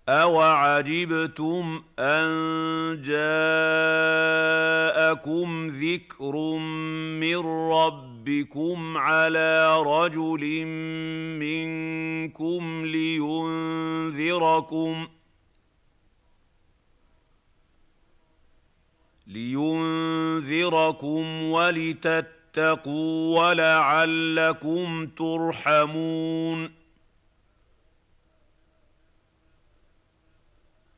أَوَعَجِبْتُمْ أَن جَاءَكُمْ ذِكْرٌ مِّن رَّبِّكُمْ عَلَىٰ رَجُلٍ مِّنكُمْ لِيُنذِرَكُمْ وَلِتَتَّقُوا وَلَعَلَّكُمْ تُرْحَمُونَ